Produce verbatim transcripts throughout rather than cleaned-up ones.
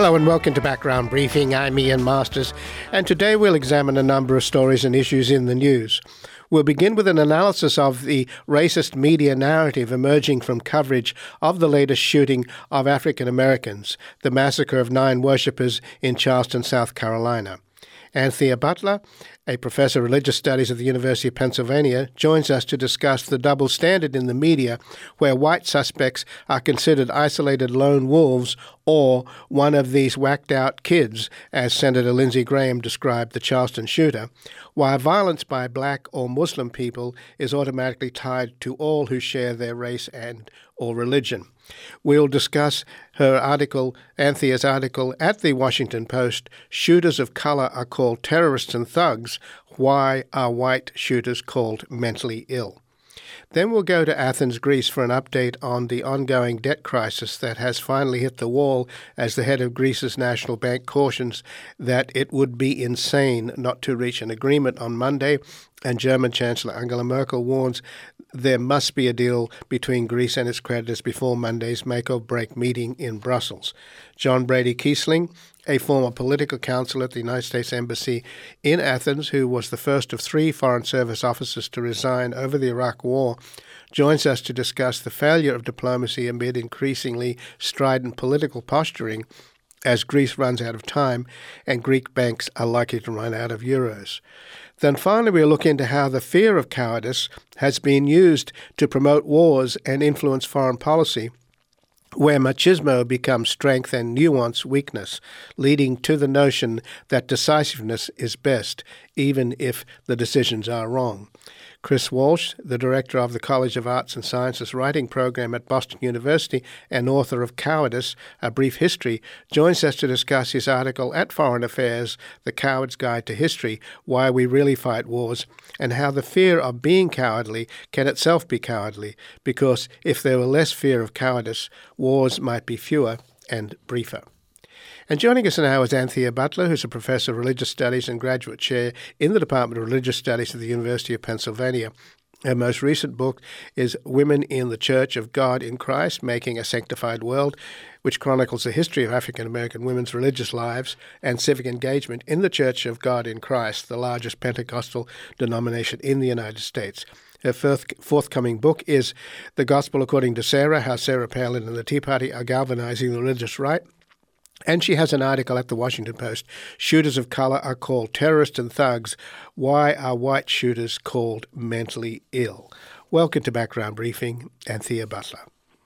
Hello and welcome to Background Briefing. I'm Ian Masters, and today we'll examine a number of stories and issues in the news. We'll begin with an analysis of the racist media narrative emerging from coverage of the latest shooting of African Americans, the massacre of nine worshippers in Charleston, South Carolina. Anthea Butler, a professor of religious studies at the University of Pennsylvania, joins us to discuss the double standard in the media where white suspects are considered isolated lone wolves or one of these whacked-out kids, as Senator Lindsey Graham described the Charleston shooter, while violence by black or Muslim people is automatically tied to all who share their race and or religion. We'll discuss her article, Anthea's article at the Washington Post, Shooters of Color Are Called Terrorists and Thugs. Why are white shooters called mentally ill? Then we'll go to Athens, Greece for an update on the ongoing debt crisis that has finally hit the wall as the head of Greece's National Bank cautions that it would be insane not to reach an agreement on Monday, and German Chancellor Angela Merkel warns there must be a deal between Greece and its creditors before Monday's make-or-break meeting in Brussels. John Brady Kiesling, a former political counsel at the United States Embassy in Athens, who was the first of three Foreign Service officers to resign over the Iraq War, joins us to discuss the failure of diplomacy amid increasingly strident political posturing as Greece runs out of time and Greek banks are likely to run out of euros. Then finally we'll look into how the fear of cowardice has been used to promote wars and influence foreign policy, where machismo becomes strength and nuance weakness, leading to the notion that decisiveness is best, even if the decisions are wrong. Chris Walsh, the director of the College of Arts and Sciences writing program at Boston University and author of Cowardice, A Brief History, joins us to discuss his article at Foreign Affairs, The Coward's Guide to History, Why We Really Fight Wars, and how the fear of being cowardly can itself be cowardly, because if there were less fear of cowardice, wars might be fewer and briefer. And joining us now is Anthea Butler, who's a professor of religious studies and graduate chair in the Department of Religious Studies at the University of Pennsylvania. Her most recent book is Women in the Church of God in Christ, Making a Sanctified World, which chronicles the history of African American women's religious lives and civic engagement in the Church of God in Christ, the largest Pentecostal denomination in the United States. Her forthcoming book is The Gospel According to Sarah, How Sarah Palin and the Tea Party Are Galvanizing the Religious Right. And she has an article at the Washington Post, Shooters of Color Are Called Terrorists and Thugs. Why are white shooters called mentally ill? Welcome to Background Briefing, Anthea Butler.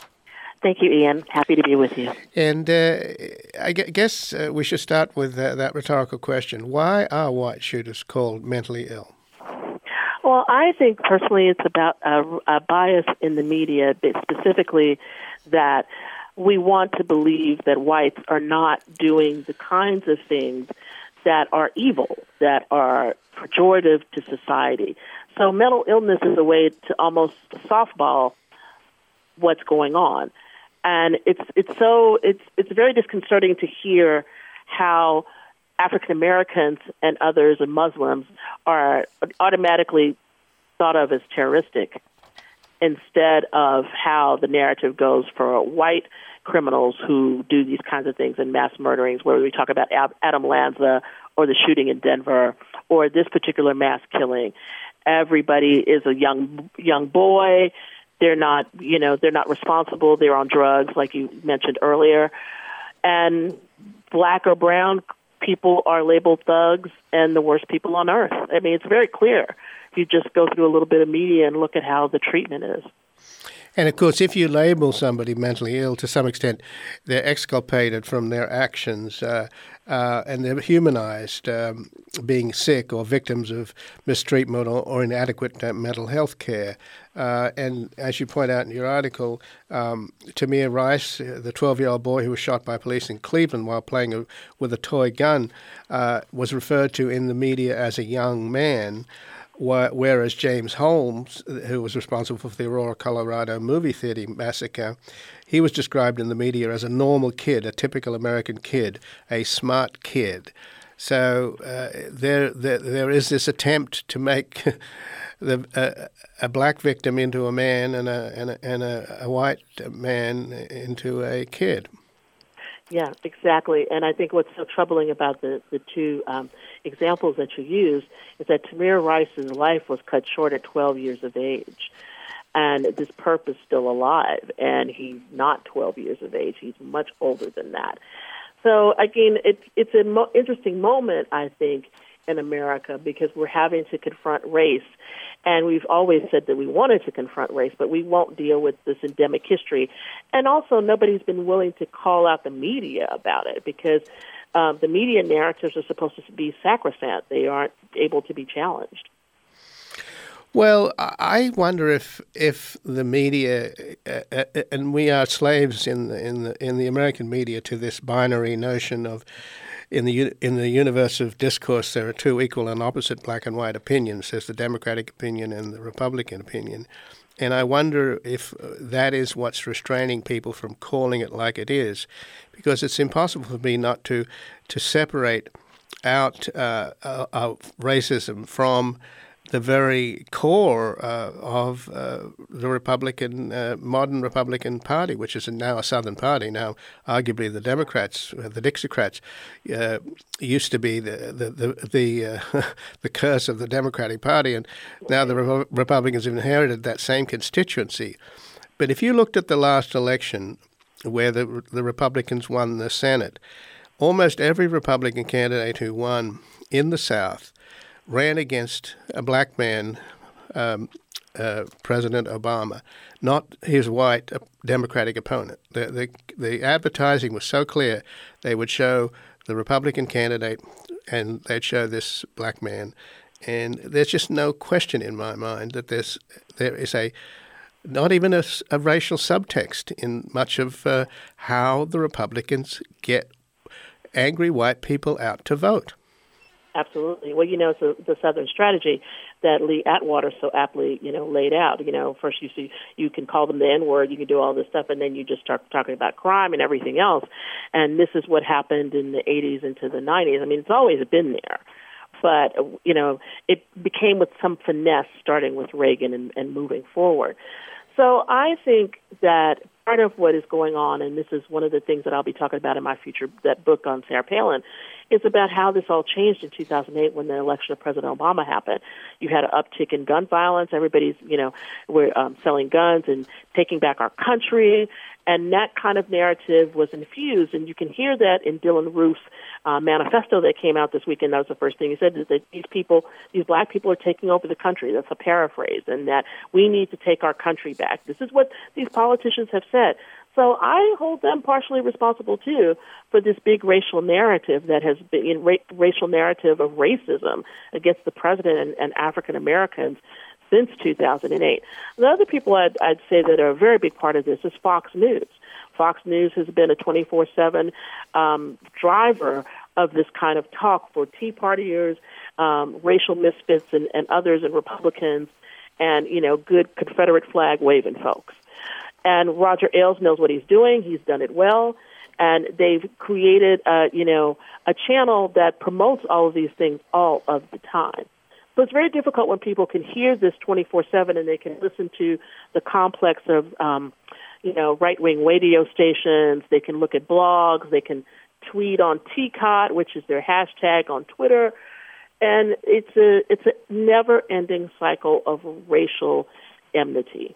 Thank you, Ian. Happy to be with you. And uh, I guess uh, we should start with uh, that rhetorical question. Why are white shooters called mentally ill? Well, I think personally it's about a, a bias in the media, specifically that we want to believe that whites are not doing the kinds of things that are evil, that are pejorative to society. So mental illness is a way to almost softball what's going on. And it's it's so it's it's very disconcerting to hear how African Americans and others and Muslims are automatically thought of as terroristic, instead of how the narrative goes for white criminals who do these kinds of things in mass murderings, where we talk about Adam Lanza or the shooting in Denver or this particular mass killing. Everybody is a young young boy. They're not, you know, they're not responsible. They're on drugs, like you mentioned earlier. And black or brown people are labeled thugs and the worst people on earth. I mean, it's very clear. You just go through a little bit of media and look at how the treatment is. And, of course, if you label somebody mentally ill, to some extent, they're exculpated from their actions uh, uh, and they're humanized, um, being sick or victims of mistreatment or, or inadequate uh, mental health care. Uh, and as you point out in your article, um, Tamir Rice, the twelve-year-old boy who was shot by police in Cleveland while playing a, with a toy gun, uh, was referred to in the media as a young man. Whereas James Holmes, who was responsible for the Aurora, Colorado movie theater massacre, he was described in the media as a normal kid, a typical American kid, a smart kid. So uh, there, there, there is this attempt to make the uh, a black victim into a man and a and a, and a, a white man into a kid. Yeah, exactly. And I think what's so troubling about the, the two um, examples that you used is that Tamir Rice's life was cut short at twelve years of age. And this perp is still alive, and he's not twelve years of age. He's much older than that. So, again, it, it's an mo- interesting moment, I think, in America because we're having to confront race. And we've always said that we wanted to confront race, but we won't deal with this endemic history. And also, nobody's been willing to call out the media about it because um, the media narratives are supposed to be sacrosanct. They aren't able to be challenged. Well, I wonder if if the media, uh, uh, and we are slaves in the, in the in the American media to this binary notion of, in the in the universe of discourse, there are two equal and opposite black and white opinions. There's the Democratic opinion and the Republican opinion, and I wonder if that is what's restraining people from calling it like it is, because it's impossible for me not to to separate out uh, uh, of racism from the very core uh, of uh, the Republican, uh, modern Republican Party, which is now a Southern party. Now, arguably, the Democrats, uh, the Dixiecrats, uh, used to be the the the the, uh, the curse of the Democratic Party, and now the Re- Republicans have inherited that same constituency. But if you looked at the last election, where the the Republicans won the Senate, almost every Republican candidate who won in the South ran against a black man, um, uh, President Obama, not his white Democratic opponent. The, the the advertising was so clear. They would show the Republican candidate and they'd show this black man. And there's just no question in my mind that there's there is a not even a, a racial subtext in much of uh, how the Republicans get angry white people out to vote. Absolutely. Well, you know, it's a, the Southern strategy that Lee Atwater so aptly, you know, laid out. You know, first you see, you can call them the N-word, you can do all this stuff, and then you just start talking about crime and everything else. And this is what happened in the eighties into the nineties. I mean, it's always been there. But, you know, it became with some finesse, starting with Reagan and, and moving forward. So I think that part of what is going on, and this is one of the things that I'll be talking about in my future, that book on Sarah Palin, is about how this all changed in two thousand eight when the election of President Obama happened. You had an uptick in gun violence. Everybody's, you know, we're um, selling guns and taking back our country. And that kind of narrative was infused. And you can hear that in Dylan Roof's uh, manifesto that came out this weekend. That was the first thing he said, is that these people, these black people are taking over the country. That's a paraphrase. And that we need to take our country back. This is what these politicians have said. So I hold them partially responsible, too, for this big racial narrative that has been in ra- racial narrative of racism against the president and, and African Americans since two thousand eight. The other people I'd, I'd say that are a very big part of this is Fox News. Fox News has been a twenty-four seven um, driver of this kind of talk for Tea Partiers, um, racial misfits, and, and others, and Republicans, and, you know, good Confederate flag waving folks. And Roger Ailes knows what he's doing. He's done it well. And they've created, uh, you know, a channel that promotes all of these things all of the time. So it's very difficult when people can hear this twenty-four seven and they can listen to the complex of, um, you know, right-wing radio stations. They can look at blogs. They can tweet on T C O T, which is their hashtag on Twitter. And it's a it's a never-ending cycle of racial enmity.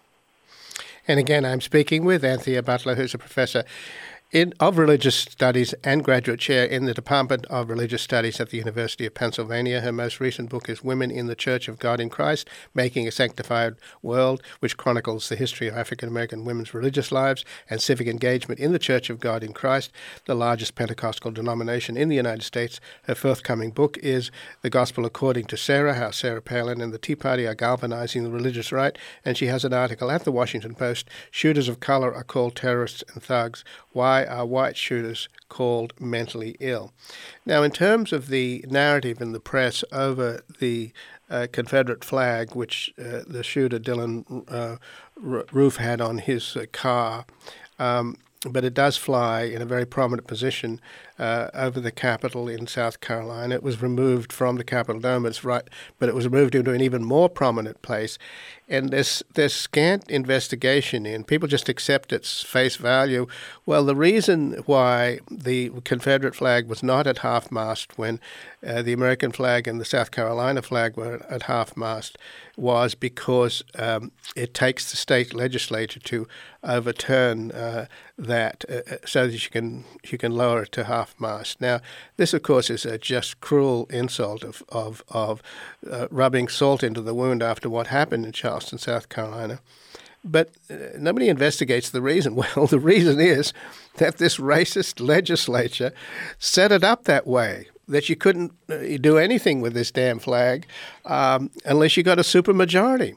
And again, I'm speaking with Anthea Butler, who's a professor in, of religious studies and graduate chair in the Department of Religious Studies at the University of Pennsylvania. Her most recent book is Women in the Church of God in Christ, Making a Sanctified World, which chronicles the history of African-American women's religious lives and civic engagement in the Church of God in Christ, the largest Pentecostal denomination in the United States. Her forthcoming book is The Gospel According to Sarah, How Sarah Palin and the Tea Party Are Galvanizing the Religious Right. And she has an article at the Washington Post, Shooters of Color Are Called Terrorists and Thugs, Why Are White Shooters Called Mentally Ill? Now, in terms of the narrative in the press over the uh, Confederate flag, which uh, the shooter Dylan uh, Roof had on his uh, car, um, but it does fly in a very prominent position uh, over the Capitol in South Carolina. It was removed from the Capitol Dome, it's right, but it was moved into an even more prominent place. And there's, there's scant investigation in. People just accept its face value. Well, the reason why the Confederate flag was not at half-mast when uh, the American flag and the South Carolina flag were at half-mast was because um, it takes the state legislature to overturn uh, that uh, so that you can you can lower it to half-mast. Now, this, of course, is a just cruel insult of, of, of uh, rubbing salt into the wound after what happened in Charleston, South Carolina. But uh, nobody investigates the reason. Well, the reason is that this racist legislature set it up that way, that you couldn't uh, do anything with this damn flag um, unless you got a supermajority.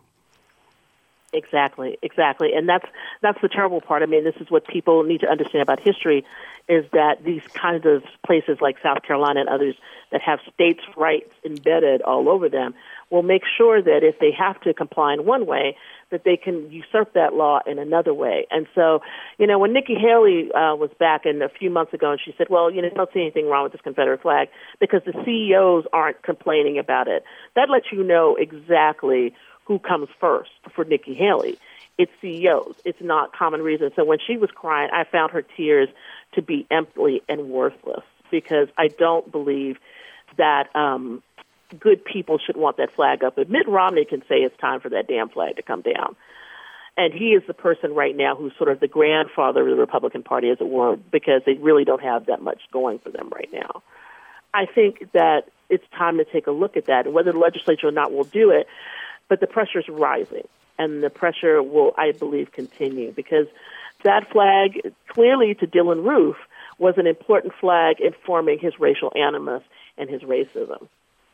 Exactly, exactly. And that's that's the terrible part. I mean, this is what people need to understand about history, is that these kinds of places like South Carolina and others that have states' rights embedded all over them will make sure that if they have to comply in one way, that they can usurp that law in another way. And so, you know, when Nikki Haley uh, was back in a few months ago and she said, well, you know, I don't see anything wrong with this Confederate flag because the C E Os aren't complaining about it, that lets you know exactly who comes first for Nikki Haley. It's C E Os. It's not common reason. So when she was crying, I found her tears to be empty and worthless because I don't believe that um, good people should want that flag up. But Mitt Romney can say it's time for that damn flag to come down. And he is the person right now who's sort of the grandfather of the Republican Party, as it were, because they really don't have that much going for them right now. I think that it's time to take a look at that, and whether the legislature or not will do it, but the pressure is rising, and the pressure will, I believe, continue, because that flag, clearly to Dylann Roof, was an important flag in forming his racial animus and his racism.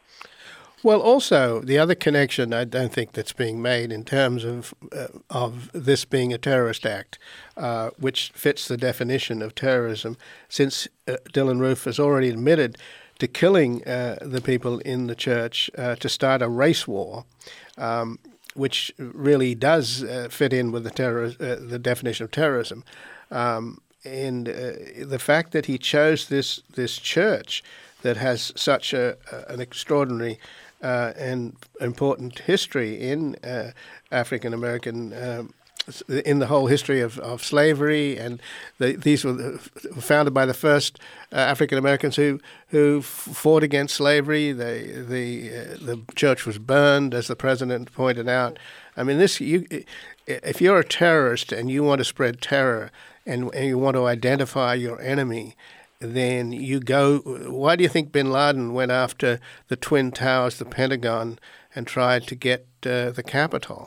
Well, also, the other connection I don't think that's being made in terms of uh, of this being a terrorist act, uh, which fits the definition of terrorism, since uh, Dylann Roof has already admitted to killing uh, the people in the church uh, to start a race war, um, which really does uh, fit in with the terror, uh, the definition of terrorism. Um, and uh, the fact that he chose this this church that has such a, an extraordinary uh, and important history in uh, African American, um, in the whole history of, of slavery, and the, these were founded by the first uh, African Americans who who fought against slavery. They, the uh, the church was burned, as the president pointed out. I mean, this you if you're a terrorist and you want to spread terror and, and you want to identify your enemy, then you go. Why do you think bin Laden went after the Twin Towers, the Pentagon, and tried to get uh, the Capitol?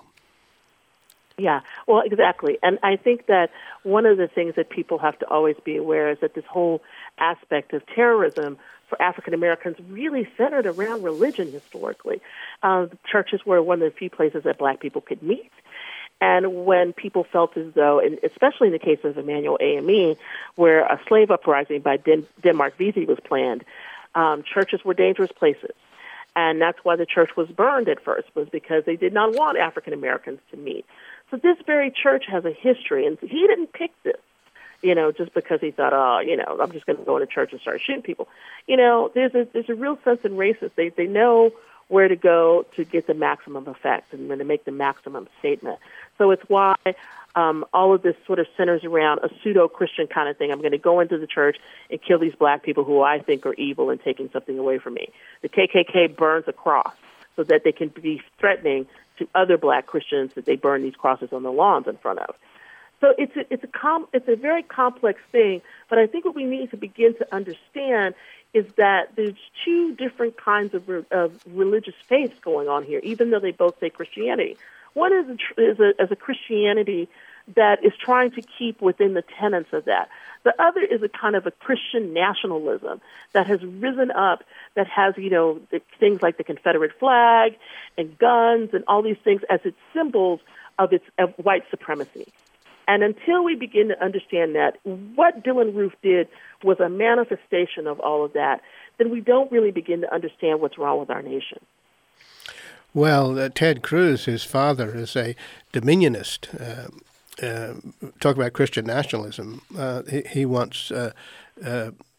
Yeah, well, exactly. And I think that one of the things that people have to always be aware is that this whole aspect of terrorism for African Americans really centered around religion historically. Uh, churches were one of the few places that black people could meet. And when people felt as though, and especially in the case of Emanuel A M E, where a slave uprising by Den- Denmark Vesey was planned, um, churches were dangerous places. And that's why the church was burned at first, was because they did not want African Americans to meet. So this very church has a history, and he didn't pick this, you know, just because he thought, oh, you know, I'm just going to go into church and start shooting people. You know, there's a there's a real sense in racists. They they know where to go to get the maximum effect and then to make the maximum statement. So it's why um, all of this sort of centers around a pseudo-Christian kind of thing. I'm going to go into the church and kill these black people who I think are evil and taking something away from me. The K K K burns a cross so that they can be threatening to other black Christians that they burn these crosses on the lawns in front of. So it's a, it's a com- it's a very complex thing, but I think what we need to begin to understand is that there's two different kinds of, re- of religious faiths going on here, even though they both say Christianity. One is a, is, a, is a Christianity that is trying to keep within the tenets of that. The other is a kind of a Christian nationalism that has risen up, that has, you know, things like the Confederate flag and guns and all these things as its symbols of its of white supremacy. And until we begin to understand that what Dylann Roof did was a manifestation of all of that, then we don't really begin to understand what's wrong with our nation. Well, uh, Ted Cruz, his father, is a Dominionist. Uh, uh, talk about Christian nationalism. Uh, he, he wants uh, uh,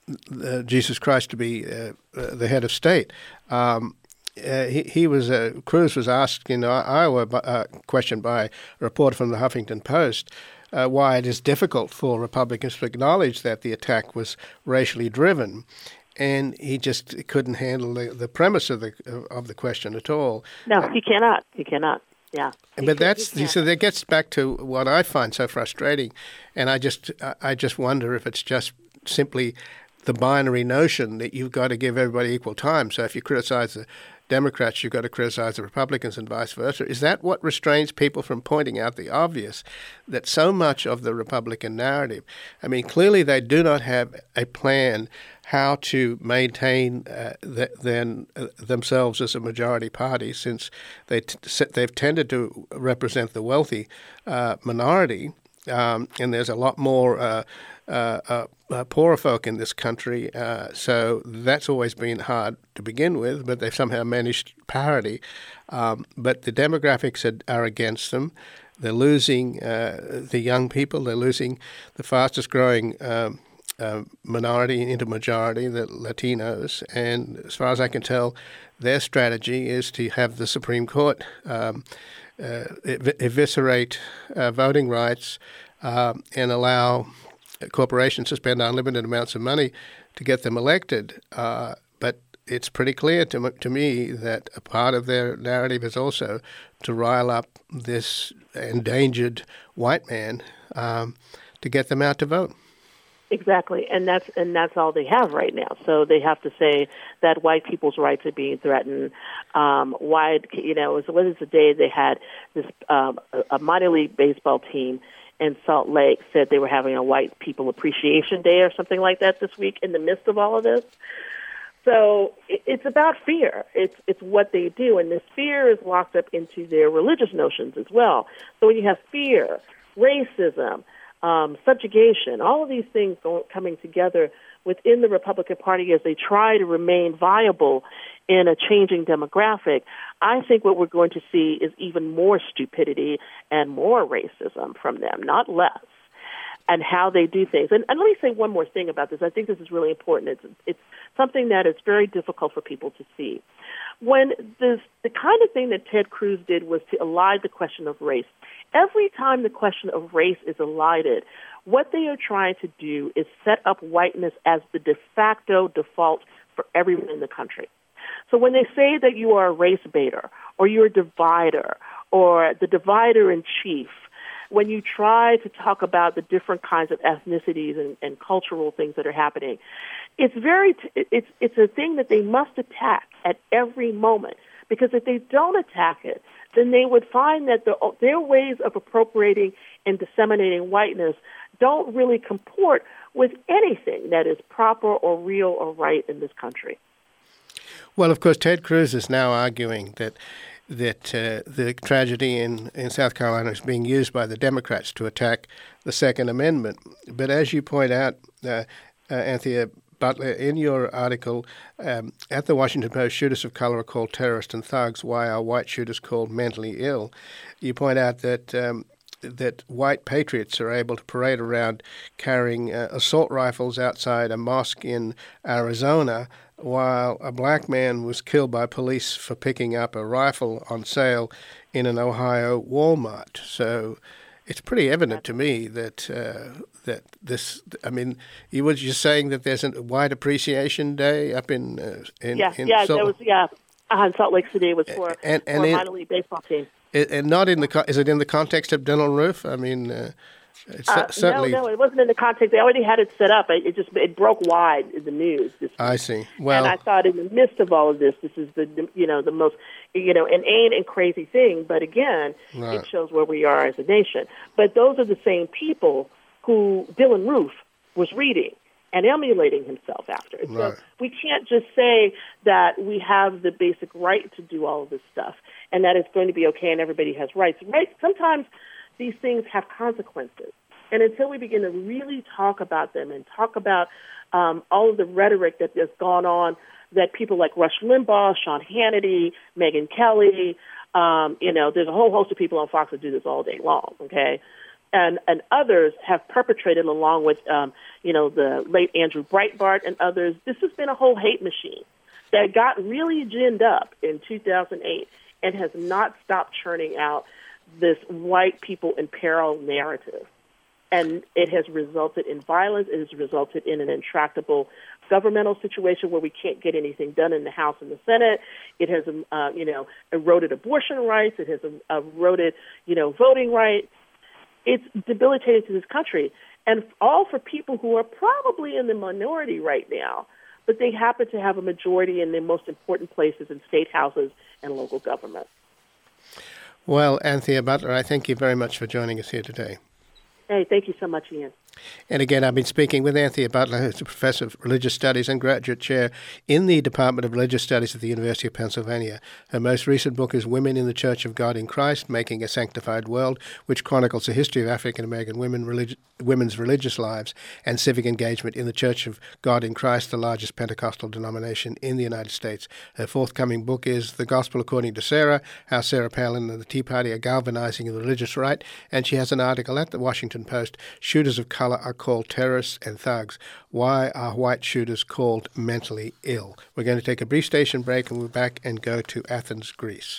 uh, Jesus Christ to be uh, uh, the head of state. Um, uh, he, he was uh, Cruz was asked in Iowa, uh, questioned by a reporter from the Huffington Post, uh, why it is difficult for Republicans to acknowledge that the attack was racially driven. And he just couldn't handle the, the premise of the of the question at all. No, he cannot. He cannot. Yeah. But that's so that gets back to what I find so frustrating, and I just I just wonder if it's just simply the binary notion that you've got to give everybody equal time. So if you criticize the Democrats, you've got to criticize the Republicans and vice versa. Is that what restrains people from pointing out the obvious, that so much of the Republican narrative, I mean, clearly they do not have a plan how to maintain uh, the, then uh, themselves as a majority party, since they t- they've tended to represent the wealthy uh, minority, um, and there's a lot more uh, uh, uh, uh, poorer folk in this country. Uh, so that's always been hard to begin with, but they've somehow managed parity. Um, but the demographics are, are against them. They're losing uh, the young people. They're losing the fastest growing um, uh, minority into majority, the Latinos. And as far as I can tell, their strategy is to have the Supreme Court um, uh, ev- eviscerate uh, voting rights uh, and allow corporations to spend unlimited amounts of money to get them elected. Uh, but it's pretty clear to, to me that a part of their narrative is also to rile up this endangered white man um, to get them out to vote. Exactly, and that's and that's all they have right now. So they have to say that white people's rights are being threatened. Um, why, you know, it was, what is the day they had this um, a minor league baseball team in Salt Lake said they were having a White People Appreciation Day or something like that this week in the midst of all of this. So it's about fear. It's it's what they do, and this fear is locked up into their religious notions as well. So when you have fear, racism, um, subjugation, all of these things going, coming together within the Republican Party as they try to remain viable in a changing demographic, I think what we're going to see is even more stupidity and more racism from them, not less, and how they do things. And, and let me say one more thing about this. I think this is really important. It's it's something that is very difficult for people to see. When this, the kind of thing that Ted Cruz did was to elide the question of race. Every time the question of race is elided, what they are trying to do is set up whiteness as the de facto default for everyone in the country. So when they say that you are a race baiter or you're a divider or the divider in chief, when you try to talk about the different kinds of ethnicities and, and cultural things that are happening, it's very t- it's it's a thing that they must attack at every moment, because if they don't attack it, then they would find that the, their ways of appropriating and disseminating whiteness don't really comport with anything that is proper or real or right in this country. Well, of course, Ted Cruz is now arguing that that uh, the tragedy in, in South Carolina is being used by the Democrats to attack the Second Amendment. But as you point out, uh, uh, Anthea Butler, in your article um, at the Washington Post, shooters of color are called terrorists and thugs. Why are white shooters called mentally ill? You point out that um, that white patriots are able to parade around carrying uh, assault rifles outside a mosque in Arizona, while a black man was killed by police for picking up a rifle on sale in an Ohio Walmart. So it's pretty evident to me that uh, that this, I mean, you were just saying that there's a White Appreciation Day up in uh, in yeah in yeah Salt- there was yeah uh, in Salt Lake City. It was for, and, and for a it, minor league baseball team. It, and not in the is it in the context of Dylann Roof? I mean. Uh, It's uh, certainly, no, no, it wasn't in the context. They already had it set up. It, it just it broke wide in the news. This I see. Well, and I thought, in the midst of all of this, this is the you know the most you know inane and crazy thing. But again, right. It shows where we are as a nation. But those are the same people who Dylann Roof was reading and emulating himself after. Right. So we can't just say that we have the basic right to do all of this stuff and that it's going to be okay and everybody has rights. Right? Sometimes these things have consequences. And until we begin to really talk about them and talk about um, all of the rhetoric that has gone on, that people like Rush Limbaugh, Sean Hannity, Megyn Kelly, um, you know, there's a whole host of people on Fox that do this all day long, okay? and, and others have perpetrated, along with, um, you know, the late Andrew Breitbart and others. This has been a whole hate machine that got really ginned up in two thousand eight and has not stopped churning out this white people in peril narrative. And it has resulted in violence. It has resulted in an intractable governmental situation where we can't get anything done in the House and the Senate. It has, uh, you know, eroded abortion rights. It has eroded, you know, voting rights. It's debilitating to this country, and all for people who are probably in the minority right now, but they happen to have a majority in the most important places in state houses and local government. Well, Anthea Butler, I thank you very much for joining us here today. Hey, thank you so much, Ian. And again, I've been speaking with Anthea Butler, who's a professor of religious studies and graduate chair in the Department of Religious Studies at the University of Pennsylvania. Her most recent book is Women in the Church of God in Christ, Making a Sanctified World, which chronicles the history of African-American women, relig- women's religious lives and civic engagement in the Church of God in Christ, the largest Pentecostal denomination in the United States. Her forthcoming book is The Gospel According to Sarah, How Sarah Palin and the Tea Party Are Galvanizing the Religious Right, and she has an article at the Washington Post, Shooters of Color Are Called Terrorists and Thugs. Why are white shooters called mentally ill? We're going to take a brief station break and we're back and go to Athens, Greece.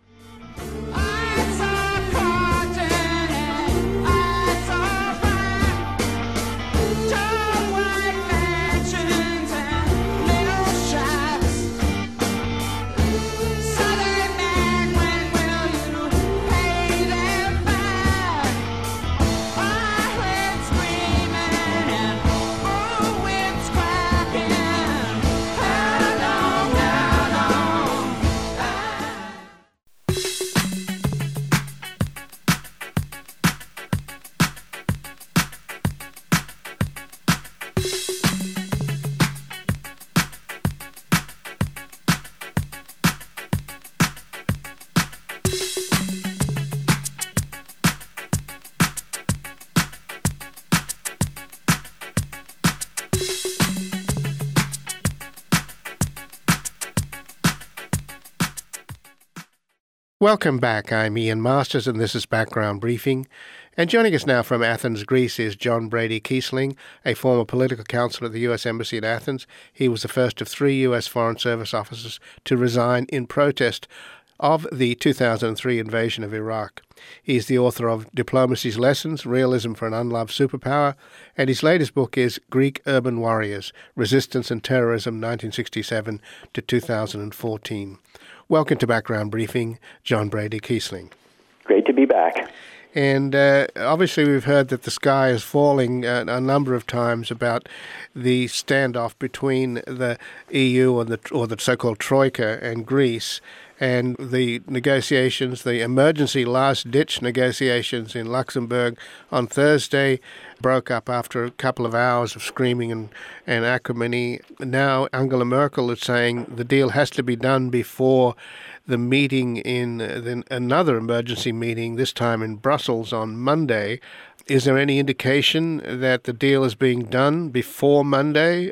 Welcome back. I'm Ian Masters, and this is Background Briefing. And joining us now from Athens, Greece, is John Brady Kiesling, a former political counselor at the U S Embassy in Athens. He was the first of three U S Foreign Service officers to resign in protest of the two thousand three invasion of Iraq. He's the author of Diplomacy's Lessons, Realism for an Unloved Superpower, and his latest book is Greek Urban Warriors, Resistance and Terrorism, nineteen sixty-seven to two thousand fourteen. Welcome to Background Briefing, John Brady Kiesling. Great to be back. And uh, obviously we've heard that the sky is falling uh, a number of times about the standoff between the E U and the, or the so-called Troika and Greece, and the negotiations, the emergency last-ditch negotiations in Luxembourg on Thursday broke up after a couple of hours of screaming and, and acrimony. Now Angela Merkel is saying the deal has to be done before the meeting in uh, the, another emergency meeting, this time in Brussels on Monday. Is there any indication that the deal is being done before Monday?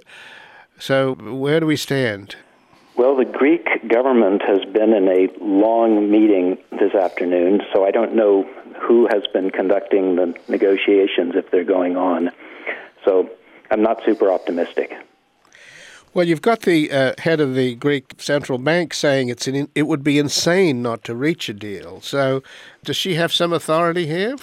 So where do we stand? Well, the Greek government has been in a long meeting this afternoon, so I don't know who has been conducting the negotiations if they're going on. So I'm not super optimistic. Well, you've got the uh, head of the Greek Central Bank saying it's an in, it would be insane not to reach a deal. So does she have some authority here?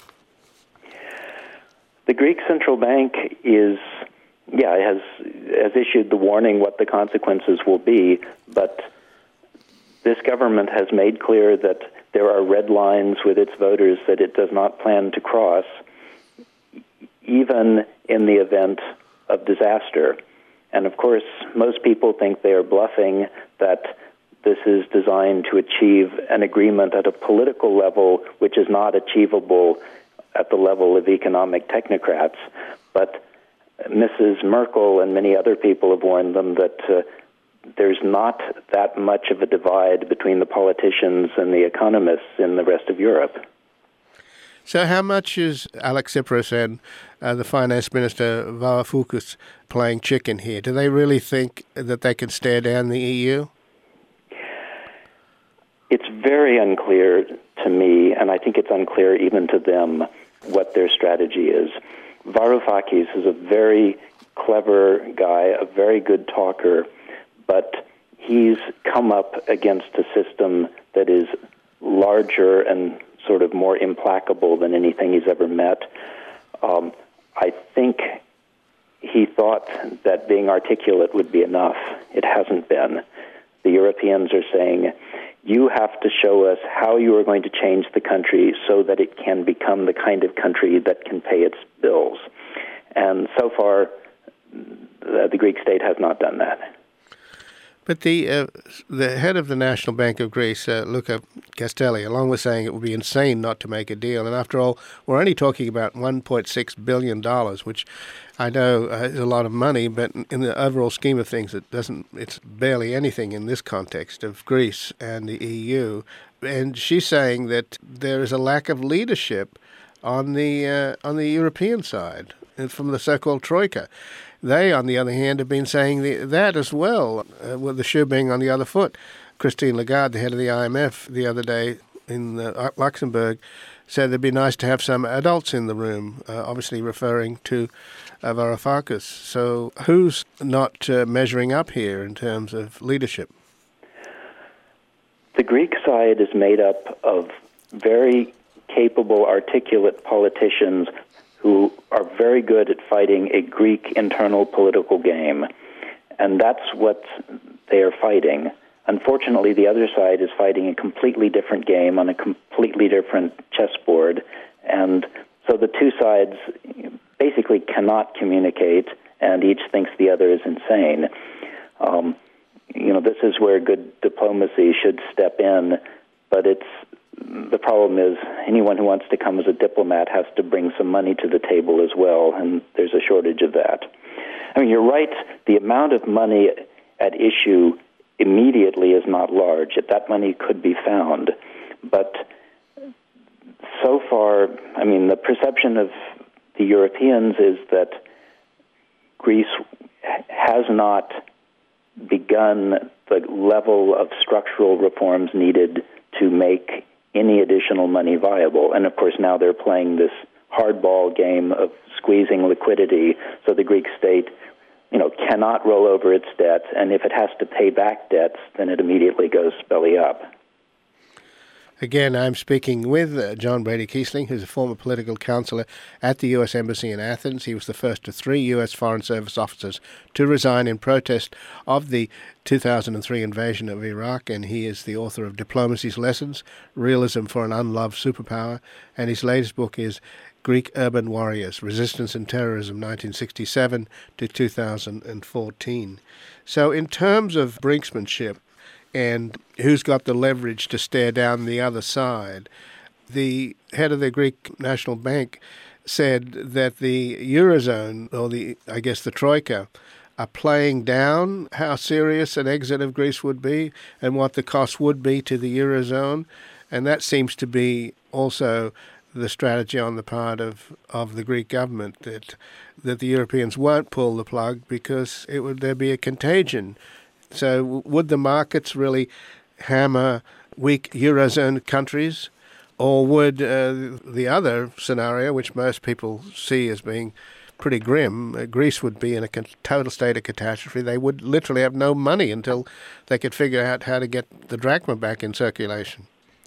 The Greek Central Bank is, yeah, has has issued the warning what the consequences will be, but this government has made clear that there are red lines with its voters that it does not plan to cross, even in the event of disaster. And of course, most people think they are bluffing, that this is designed to achieve an agreement at a political level which is not achievable at the level of economic technocrats. But Missus Merkel and many other people have warned them that uh, there's not that much of a divide between the politicians and the economists in the rest of Europe. So how much is Alex Tsipras and uh, the finance minister Varoufakis playing chicken here? Do they really think that they can stare down the E U? It's very unclear to me, and I think it's unclear even to them, what their strategy is. Varoufakis is a very clever guy, a very good talker, but he's come up against a system that is larger and sort of more implacable than anything he's ever met. Um, I think he thought that being articulate would be enough. It hasn't been. The Europeans are saying, you have to show us how you are going to change the country so that it can become the kind of country that can pay its bills. And so far, the, the Greek state has not done that. But the uh, the head of the National Bank of Greece, uh, Luca Castelli, along with saying it would be insane not to make a deal. And after all, we're only talking about one point six billion dollars, which I know uh, is a lot of money, but in the overall scheme of things, it doesn't. It's barely anything in this context of Greece and the E U. And she's saying that there is a lack of leadership on the uh, on the European side from the so-called Troika. They, on the other hand, have been saying the, that as well, uh, with the shoe being on the other foot. Christine Lagarde, the head of the I M F, the other day in uh, Luxembourg, said it'd be nice to have some adults in the room, uh, obviously referring to uh, Varoufakis. So who's not uh, measuring up here in terms of leadership? The Greek side is made up of very capable, articulate politicians who are very good at fighting a Greek internal political game. And that's what they are fighting. Unfortunately, the other side is fighting a completely different game on a completely different chessboard. And so the two sides basically cannot communicate, and each thinks the other is insane. Um, you know, this is where good diplomacy should step in, but it's the problem is anyone who wants to come as a diplomat has to bring some money to the table as well, and there's a shortage of that. I mean, you're right, the amount of money at issue immediately is not large. That money could be found. But so far, I mean, the perception of the Europeans is that Greece has not begun the level of structural reforms needed to make any additional money viable. And of course, now they're playing this hardball game of squeezing liquidity, so the Greek state, you know, cannot roll over its debt, and if it has to pay back debts, then it immediately goes belly up. Again, I'm speaking with uh, John Brady Kiesling, who's a former political counselor at the U S Embassy in Athens. He was the first of three U S Foreign Service officers to resign in protest of the two thousand three invasion of Iraq, and he is the author of Diplomacy's Lessons, Realism for an Unloved Superpower, and his latest book is Greek Urban Warriors, Resistance and Terrorism, nineteen sixty-seven to two thousand fourteen. So in terms of brinksmanship, and who's got the leverage to stare down the other side, the head of the Greek National Bank said that the Eurozone, or the I guess the Troika, are playing down how serious an exit of Greece would be and what the cost would be to the Eurozone. And that seems to be also the strategy on the part of, of the Greek government, that that the Europeans won't pull the plug because it would there be a contagion. So would the markets really hammer weak Eurozone countries, or would uh, the other scenario, which most people see as being pretty grim, uh, Greece would be in a con- total state of catastrophe? They would literally have no money until they could figure out how to get the drachma back in circulation.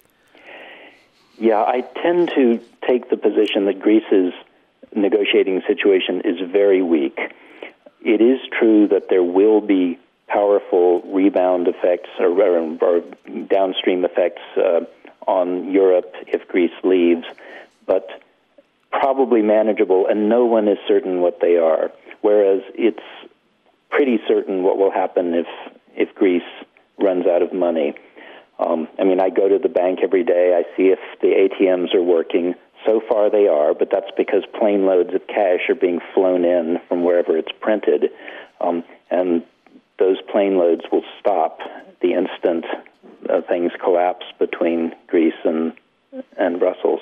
Yeah, I tend to take the position that Greece's negotiating situation is very weak. It is true that there will be powerful rebound effects or, or, or downstream effects uh, on Europe if Greece leaves, but probably manageable, and no one is certain what they are, whereas it's pretty certain what will happen if, if Greece runs out of money. Um, I mean, I go to the bank every day. I see if the A T Ms are working. So far they are, but that's because plane loads of cash are being flown in from wherever it's printed. Um, and those plane loads will stop the instant uh, things collapse between Greece and and Brussels.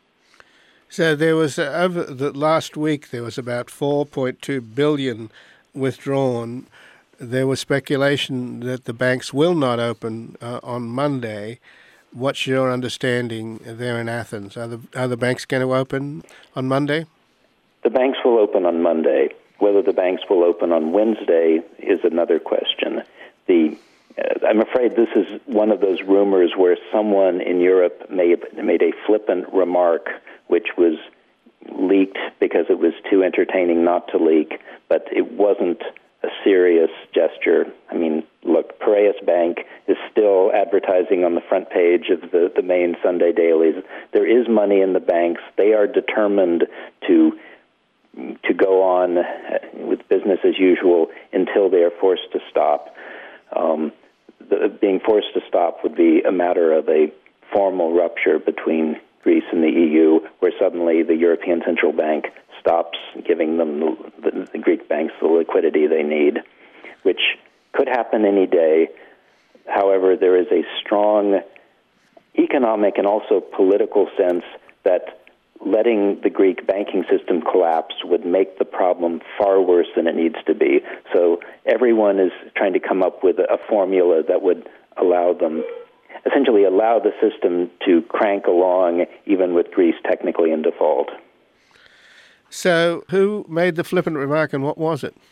So there was, uh, over the last week, there was about four point two billion dollars withdrawn. There was speculation that the banks will not open uh, on Monday, what's your understanding there in Athens? Are the, are the banks going to open on Monday? The banks will open on Monday. Whether the banks will open on Wednesday is another question. The uh, I'm afraid this is one of those rumors where someone in Europe may, made a flippant remark which was leaked because it was too entertaining not to leak, but it wasn't a serious gesture. I mean, look, Piraeus Bank is still advertising on the front page of the, the main Sunday dailies. There is money in the banks. They are determined to to go on with business as usual until they are forced to stop. Um, the, being forced to stop would be a matter of a formal rupture between Greece and the E U, where suddenly the European Central Bank stops giving them the, the, the Greek banks the liquidity they need, which could happen any day. However, there is a strong economic and also political sense that letting the Greek banking system collapse would make the problem far worse than it needs to be. So everyone is trying to come up with a formula that would allow them, essentially allow the system to crank along even with Greece technically in default. So who made the flippant remark and what was it?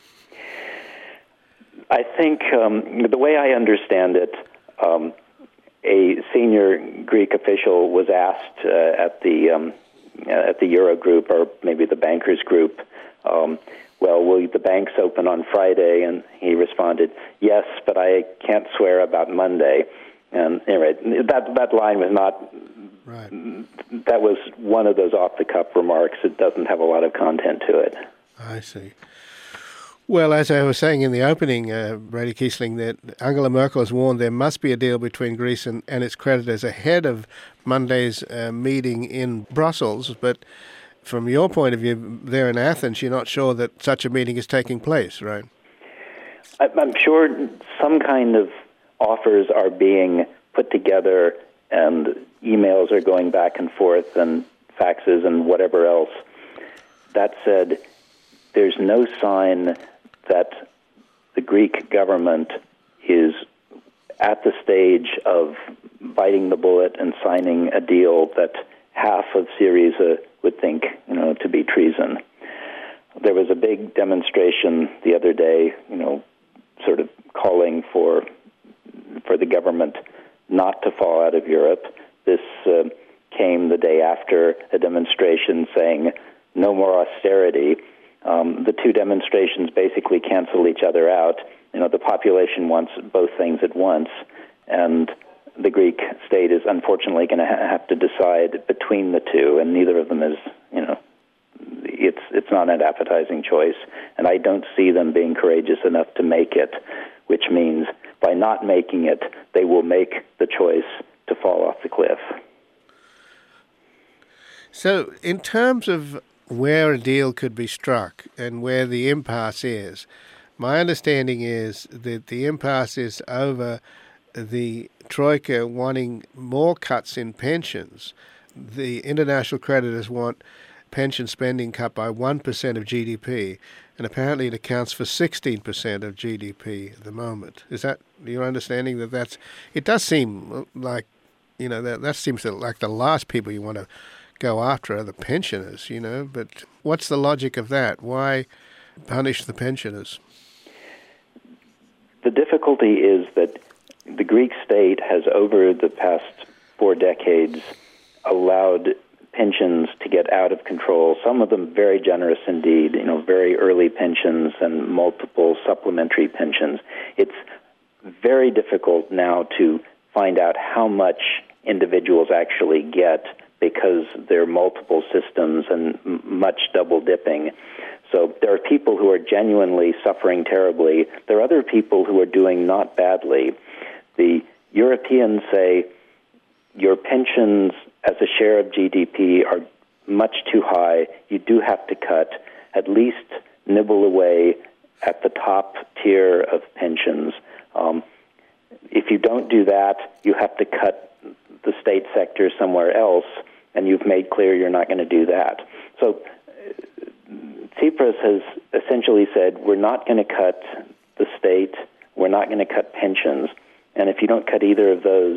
I think um, the way I understand it, um, a senior Greek official was asked uh, at the um, at the Eurogroup, or maybe the bankers group, um, well, will the banks open on Friday? And he responded, yes, but I can't swear about Monday. And anyway, that that line was not, right. That was one of those off-the-cuff remarks. It doesn't have a lot of content to it. I see. Well, as I was saying in the opening, uh, Brady Kiesling, that Angela Merkel has warned there must be a deal between Greece and, and its creditors ahead of Monday's uh, meeting in Brussels. But from your point of view, there in Athens, you're not sure that such a meeting is taking place, right? I'm sure some kind of offers are being put together and emails are going back and forth and faxes and whatever else. That said, there's no sign that the Greek government is at the stage of biting the bullet and signing a deal that half of Syriza would think, you know, to be treason. There was a big demonstration the other day, you know, sort of calling for for the government not to fall out of Europe. This uh, came the day after a demonstration saying no more austerity. Um, the two demonstrations basically cancel each other out. You know, the population wants both things at once, and the Greek state is unfortunately going to ha- have to decide between the two, and neither of them is, you know, it's it's not an appetizing choice. And I don't see them being courageous enough to make it, which means by not making it, they will make the choice to fall off the cliff. So in terms of where a deal could be struck and where the impasse is, my understanding is that the impasse is over the Troika wanting more cuts in pensions. The international creditors want pension spending cut by one percent of G D P, and apparently it accounts for sixteen percent of G D P at the moment. Is that your understanding that that's... It does seem like, you know, that, that seems like the last people you want to go after are the pensioners, you know, but what's the logic of that? Why punish the pensioners? The difficulty is that the Greek state has, over the past four decades, allowed pensions to get out of control, some of them very generous indeed, you know, very early pensions and multiple supplementary pensions. It's very difficult now to find out how much individuals actually get because there are multiple systems and m- much double dipping. So there are people who are genuinely suffering terribly. There are other people who are doing not badly. The Europeans say your pensions as a share of G D P are much too high. You do have to cut, at least nibble away at the top tier of pensions. Um, if you don't do that, you have to cut the state sector somewhere else, and you've made clear you're not going to do that. So uh, Tsipras has essentially said, we're not going to cut the state, we're not going to cut pensions, and if you don't cut either of those,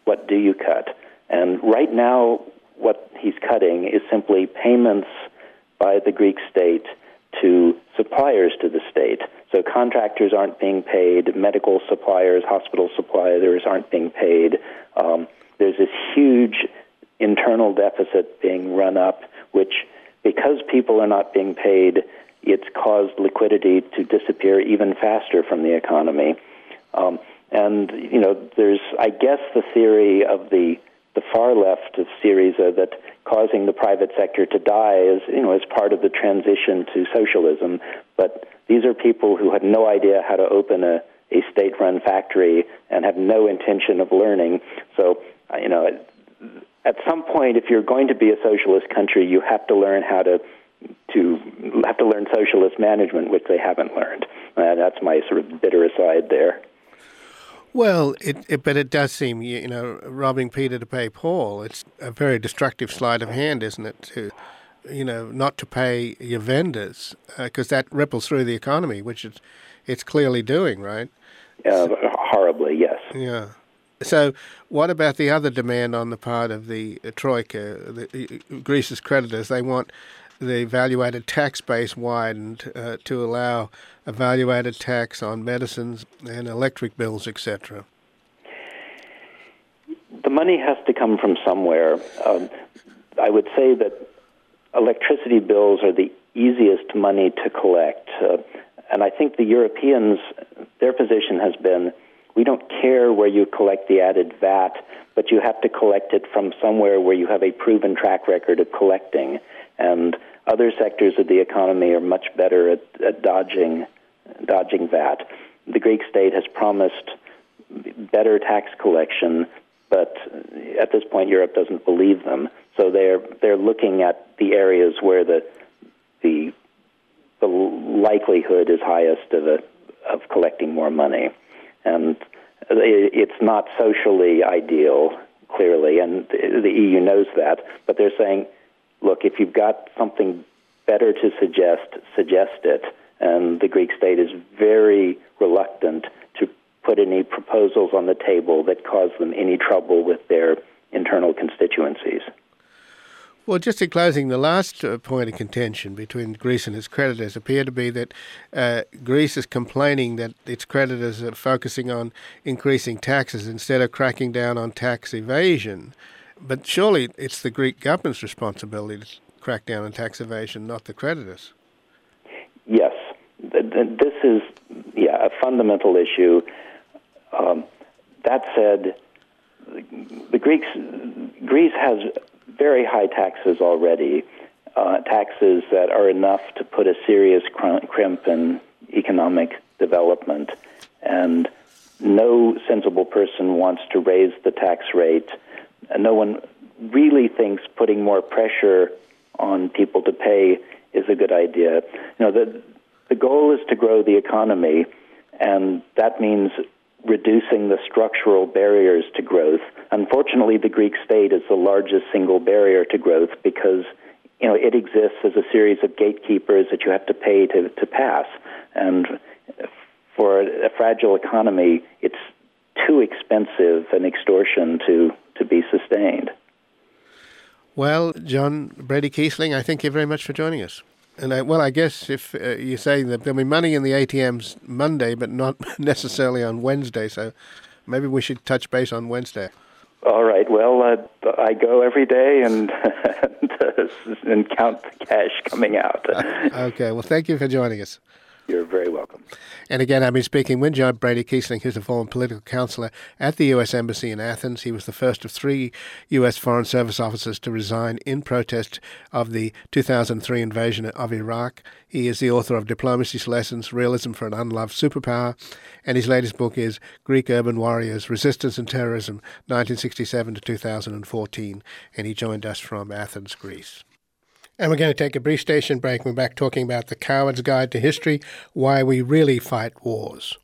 what do you cut? And right now, what he's cutting is simply payments by the Greek state to suppliers to the state. So contractors aren't being paid, medical suppliers, hospital suppliers aren't being paid. Um, there's this huge internal deficit being run up, which, because people are not being paid, it's caused liquidity to disappear even faster from the economy. Um, and, you know, there's, I guess, the theory of the the far left of Syriza that causing the private sector to die is, you know, is part of the transition to socialism. But these are people who had no idea how to open a, a state-run factory and have no intention of learning. So, you know, at some point, if you're going to be a socialist country, you have to learn how to to have to learn socialist management, which they haven't learned. Uh, that's my sort of bitter aside there. Well, it, it, but it does seem, you know, robbing Peter to pay Paul. It's a very destructive sleight of hand, isn't it, to, you know, not to pay your vendors, because uh, that ripples through the economy, which it's, it's clearly doing, right? Uh, horribly, yes. Yeah. So what about the other demand on the part of the uh, Troika, the, uh, Greece's creditors? They want the value-added tax base widened uh, to allow a value-added tax on medicines and electric bills, et cetera. The money has to come from somewhere. Um, I would say that electricity bills are the easiest money to collect. Uh, and I think the Europeans, their position has been, we don't care where you collect the added V A T, but you have to collect it from somewhere where you have a proven track record of collecting. And other sectors of the economy are much better at, at dodging dodging V A T. The Greek state has promised better tax collection, but at this point Europe doesn't believe them. So they're they're looking at the areas where the the the likelihood is highest of a, of collecting more money. And it's not socially ideal, clearly, and the E U knows that, but they're saying, look, if you've got something better to suggest, suggest it. And the Greek state is very reluctant to put any proposals on the table that cause them any trouble with their internal constituencies. Well, just in closing, the last uh, point of contention between Greece and its creditors appear to be that uh, Greece is complaining that its creditors are focusing on increasing taxes instead of cracking down on tax evasion. But surely it's the Greek government's responsibility to crack down on tax evasion, not the creditors. Yes. This is, yeah, a fundamental issue. Um, that said, the Greeks, Greece has very high taxes already, uh, taxes that are enough to put a serious crimp in economic development. And no sensible person wants to raise the tax rate. And no one really thinks putting more pressure on people to pay is a good idea. You know, the the goal is to grow the economy, and that means reducing the structural barriers to growth. Unfortunately, the Greek state is the largest single barrier to growth because, you know, it exists as a series of gatekeepers that you have to pay to, to pass. And for a fragile economy, it's too expensive an extortion to, to be sustained. Well, John Brady-Kiesling, I thank you very much for joining us. And I, well, I guess if uh, you're saying that there'll be money in the A T Ms Monday, but not necessarily on Wednesday, so maybe we should touch base on Wednesday. All right. Well, uh, I go every day and and count the cash coming out. uh, okay. Well, thank you for joining us. You're very welcome. And again, I've been speaking with John Brady-Kiesling, who's a former political counselor at the U S Embassy in Athens. He was the first of three U S Foreign Service officers to resign in protest of the two thousand three invasion of Iraq. He is the author of Diplomacy's Lessons, Realism for an Unloved Superpower, and his latest book is Greek Urban Warriors, Resistance and Terrorism, nineteen sixty-seven to two thousand fourteen, and he joined us from Athens, Greece. And we're going to take a brief station break. We're back talking about The Coward's Guide to History, Why We Really Fight Wars.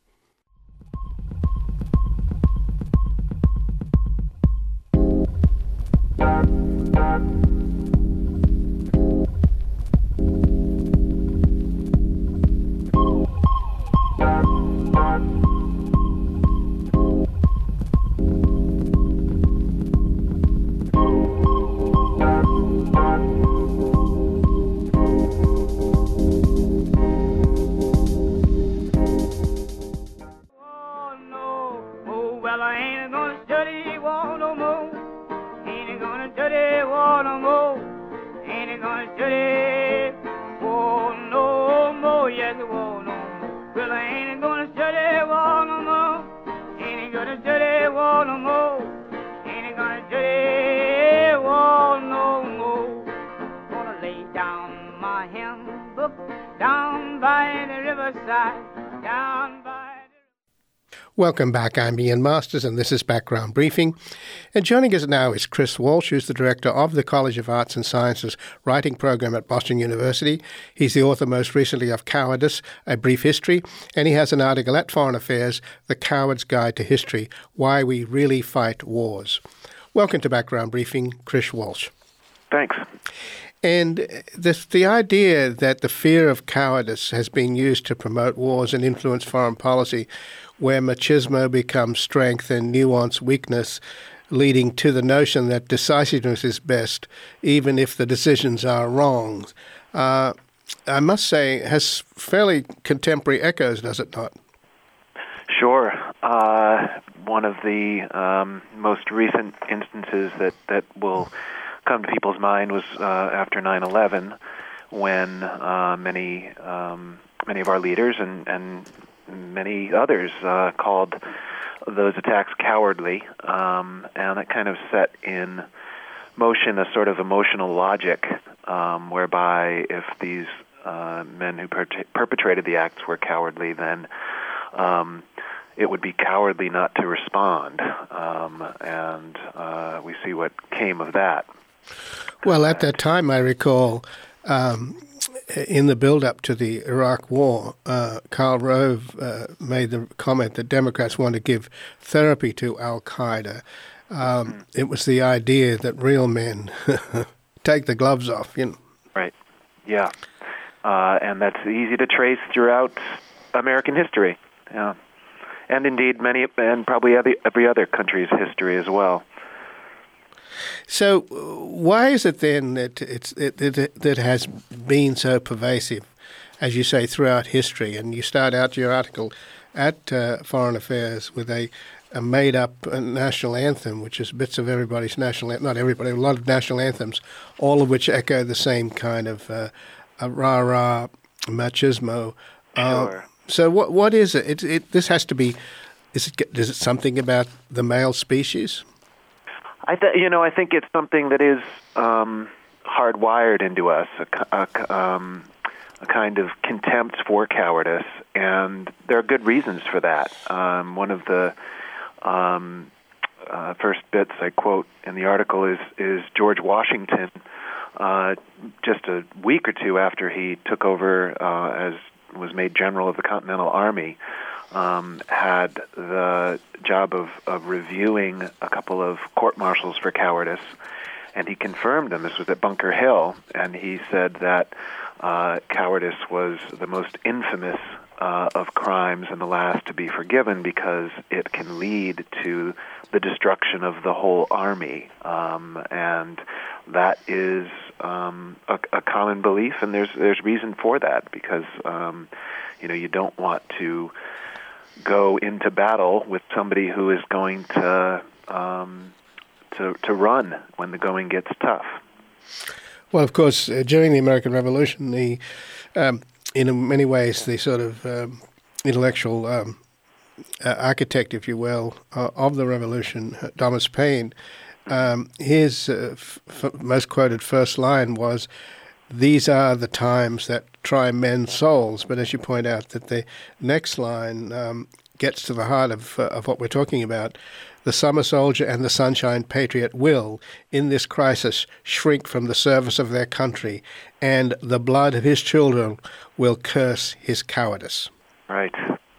gonna study war no more. Ain't gonna study war no more. Ain't gonna study war no more. Yes, war no more. Well, I ain't gonna study war no more. Ain't gonna study war no more. Ain't gonna study war no more. Gonna lay down my hymn book down by the riverside, down by. Welcome back. I'm Ian Masters, and this is Background Briefing. And joining us now is Chris Walsh, who's the director of the College of Arts and Sciences writing program at Boston University. He's the author most recently of Cowardice, A Brief History, and he has an article at Foreign Affairs, The Coward's Guide to History, Why We Really Fight Wars. Welcome to Background Briefing, Chris Walsh. Thanks. And this, the idea that the fear of cowardice has been used to promote wars and influence foreign policy, where machismo becomes strength and nuance weakness, leading to the notion that decisiveness is best, even if the decisions are wrong, uh, I must say, has fairly contemporary echoes, does it not? Sure. Uh, one of the um, most recent instances that, that will come to people's mind was uh, after nine eleven, when uh, many um, many of our leaders and, and many others uh, called those attacks cowardly, um, and it kind of set in motion a sort of emotional logic um, whereby if these uh, men who per- perpetrated the acts were cowardly, then um, it would be cowardly not to respond, um, and uh, we see what came of that. Well, at that time, I recall, um, in the build-up to the Iraq War, uh, Karl Rove uh, made the comment that Democrats want to give therapy to al-Qaeda. Um, mm-hmm. It was the idea that real men take the gloves off, you know. Right, yeah. Uh, and that's easy to trace throughout American history, yeah. And indeed many, and probably every, every other country's history as well. So why is it then that it's it, it, that has been so pervasive, as you say, throughout history? And you start out your article at uh, Foreign Affairs with a, a made-up national anthem, which is bits of everybody's national, not everybody, a lot of national anthems, all of which echo the same kind of uh, a rah-rah machismo. Uh, sure. So what what is it? It, it? This has to be, is it, is it something about the male species? I th- you know, I think it's something that is um, hardwired into us, a, a, um, a kind of contempt for cowardice, and there are good reasons for that. Um, one of the um, uh, first bits I quote in the article is, is George Washington, uh, just a week or two after he took over uh, as was made general of the Continental Army, Um, had the job of, of reviewing a couple of court-martials for cowardice, and he confirmed them. This was at Bunker Hill, and he said that uh, cowardice was the most infamous uh, of crimes and the last to be forgiven because it can lead to the destruction of the whole army. Um, and that is um, a, a common belief, and there's there's reason for that because um, you know you don't want to go into battle with somebody who is going to um, to to run when the going gets tough. Well, of course, uh, during the American Revolution, the um, in many ways the sort of um, intellectual um, uh, architect, if you will, uh, of the revolution, Thomas Paine, um, his uh, f- f- most quoted first line was, "These are the times that try men's souls." But as you point out, that the next line um, gets to the heart of uh, of what we're talking about. "The summer soldier and the sunshine patriot will, in this crisis, shrink from the service of their country, and the blood of his children will curse his cowardice." Right.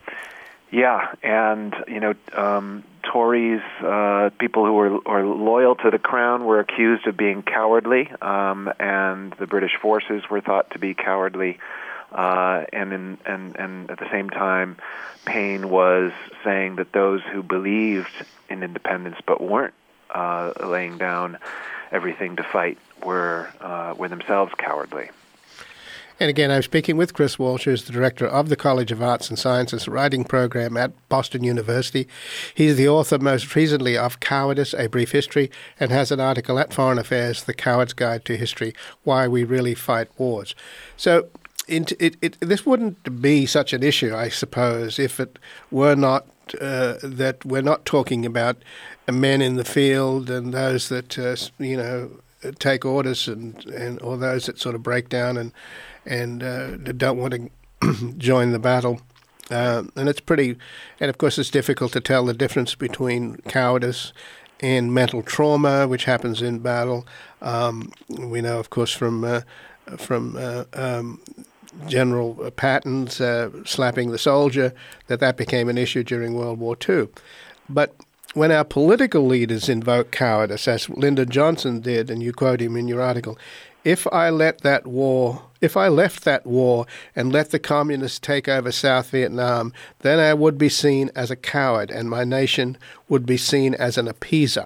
Yeah, and, you know, um, Tories, uh, people who were, are loyal to the crown, were accused of being cowardly, um, and the British forces were thought to be cowardly. Uh, and, in, and and at the same time, Paine was saying that those who believed in independence but weren't uh, laying down everything to fight were uh, were themselves cowardly. And again, I'm speaking with Chris Walsh, who's the director of the College of Arts and Sciences writing program at Boston University. He's the author most recently of Cowardice, A Brief History, and has an article at Foreign Affairs, The Coward's Guide to History, Why We Really Fight Wars. So it, it, it, this wouldn't be such an issue, I suppose, if it were not uh, that we're not talking about men in the field and those that, uh, you know, take orders and, and or those that sort of break down and and uh, don't want to join the battle. Uh, and it's pretty, and of course it's difficult to tell the difference between cowardice and mental trauma, which happens in battle. Um, we know, of course, from uh, from uh, um, General Patton's uh, slapping the soldier, that that became an issue during World War Two. But when our political leaders invoke cowardice, as Lyndon Johnson did, and you quote him in your article, if I let that war, if I left that war and let the communists take over South Vietnam, then I would be seen as a coward and my nation would be seen as an appeaser.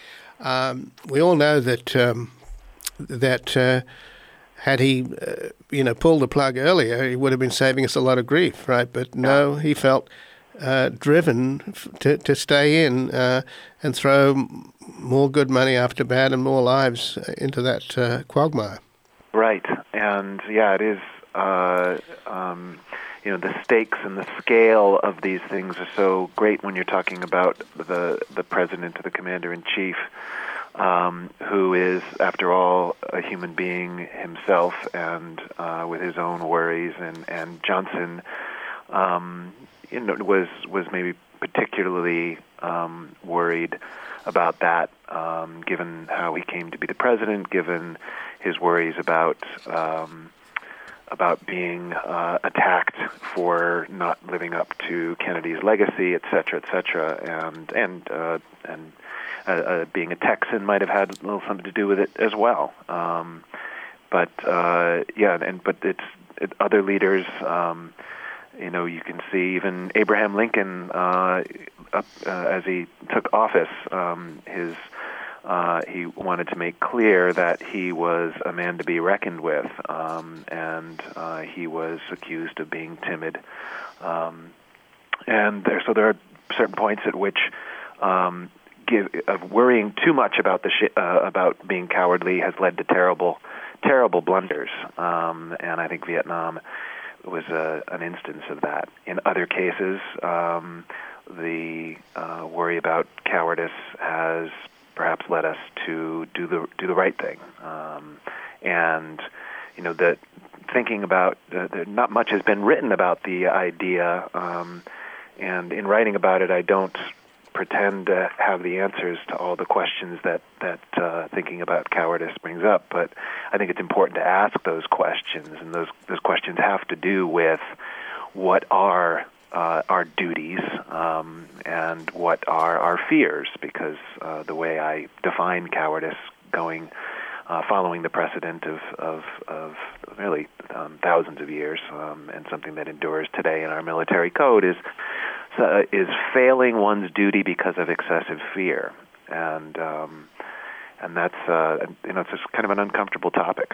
Um, we all know that um, that uh, had he, uh, you know, pulled the plug earlier, he would have been saving us a lot of grief, right? But no, he felt Uh, driven f- to, to stay in uh, and throw m- more good money after bad and more lives into that uh, quagmire. Right, and yeah, it is. Uh, um, you know, the stakes and the scale of these things are so great when you're talking about the the president, the commander in chief, um, who is, after all, a human being himself, and uh, with his own worries. And and Johnson. Um, You know, was was maybe particularly um, worried about that, um, given how he came to be the president, given his worries about um, about being uh, attacked for not living up to Kennedy's legacy, et cetera, et cetera, and and uh, and uh, uh, being a Texan might have had a little something to do with it as well. Um, but uh, yeah, and but it's it, other leaders. Um, You know, you can see even Abraham Lincoln, uh, up, uh, as he took office, um, his uh, he wanted to make clear that he was a man to be reckoned with, um, and uh, he was accused of being timid. Um, and there, so there are certain points at which um, give, of worrying too much about the sh- uh, about being cowardly has led to terrible, terrible blunders. Um, and I think Vietnam was a, an instance of that. In other cases, um, the uh, worry about cowardice has perhaps led us to do the do the right thing. Um, and you know, that thinking about uh, the, not much has been written about the idea. Um, and in writing about it, I don't pretend to have the answers to all the questions that that uh, thinking about cowardice brings up, but I think it's important to ask those questions, and those those questions have to do with what are uh, our duties um, and what are our fears, because uh, the way I define cowardice, going uh, following the precedent of of, of really um, thousands of years, um, and something that endures today in our military code is. Uh, is failing one's duty because of excessive fear, and um, and that's uh, you know it's just kind of an uncomfortable topic.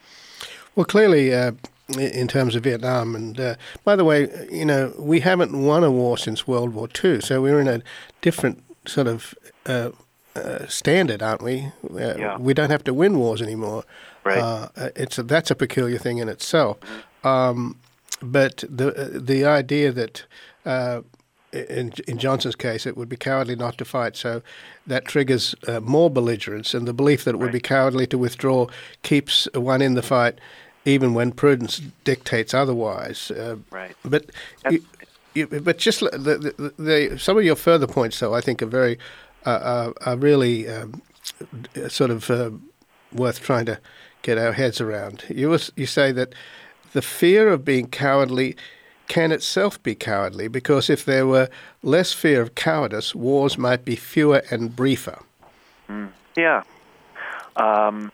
Well, clearly, uh, in terms of Vietnam, and uh, by the way, you know we haven't won a war since World War Two, so we're in a different sort of uh, uh, standard, aren't we? Uh, yeah. We don't have to win wars anymore. Right. Uh, it's a, that's a peculiar thing in itself. Um, but the the idea that uh, In, in Johnson's case, it would be cowardly not to fight, so that triggers uh, more belligerence, and the belief that it would right. be cowardly to withdraw keeps one in the fight, even when prudence dictates otherwise. Uh, right. But, you, you, but just the, the, the, some of your further points, though, I think are very, uh, are, are really um, sort of uh, worth trying to get our heads around. You was, you say that the fear of being cowardly can itself be cowardly, because if there were less fear of cowardice, wars might be fewer and briefer. Mm. Yeah. Um,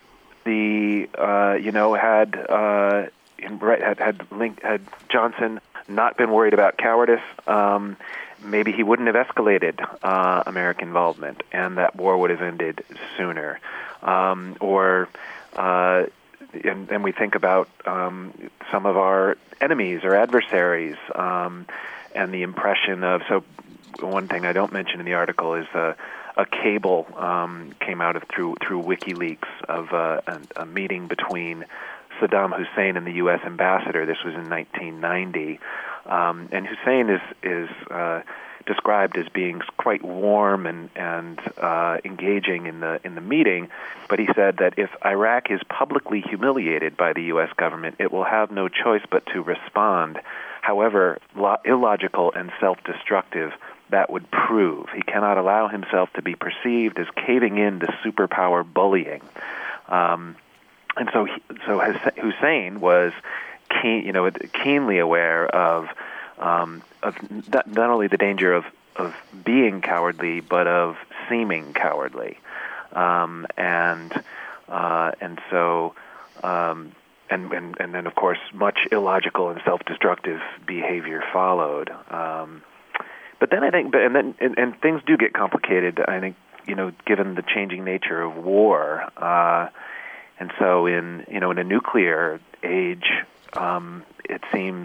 the uh, you know had uh, right had had, Link, had Johnson not been worried about cowardice, um, maybe he wouldn't have escalated uh, American involvement, and that war would have ended sooner. Um, or uh, and, and we think about um, some of our enemies or adversaries, um, and the impression of. So, one thing I don't mention in the article is uh, a cable um, came out of through through WikiLeaks of uh, a, a meeting between Saddam Hussein and the U S ambassador. This was in nineteen ninety, um, and Hussein is is uh, described as being quite warm and and uh, engaging in the in the meeting. But he said that if Iraq is publicly humiliated by the U S government, it will have no choice but to respond, however lo- illogical and self-destructive that would prove. He cannot allow himself to be perceived as caving in to superpower bullying. Um, And so, he, so Hussein was, keen, you know, keenly aware of um, of not, not only the danger of, of being cowardly, but of seeming cowardly, um, and uh, and so um, and, and and then of course much illogical and self-destructive behavior followed. Um, but then I think, but and then and, and things do get complicated. I think, you know, given the changing nature of war. Uh, And so, in you know, in a nuclear age, um, it seems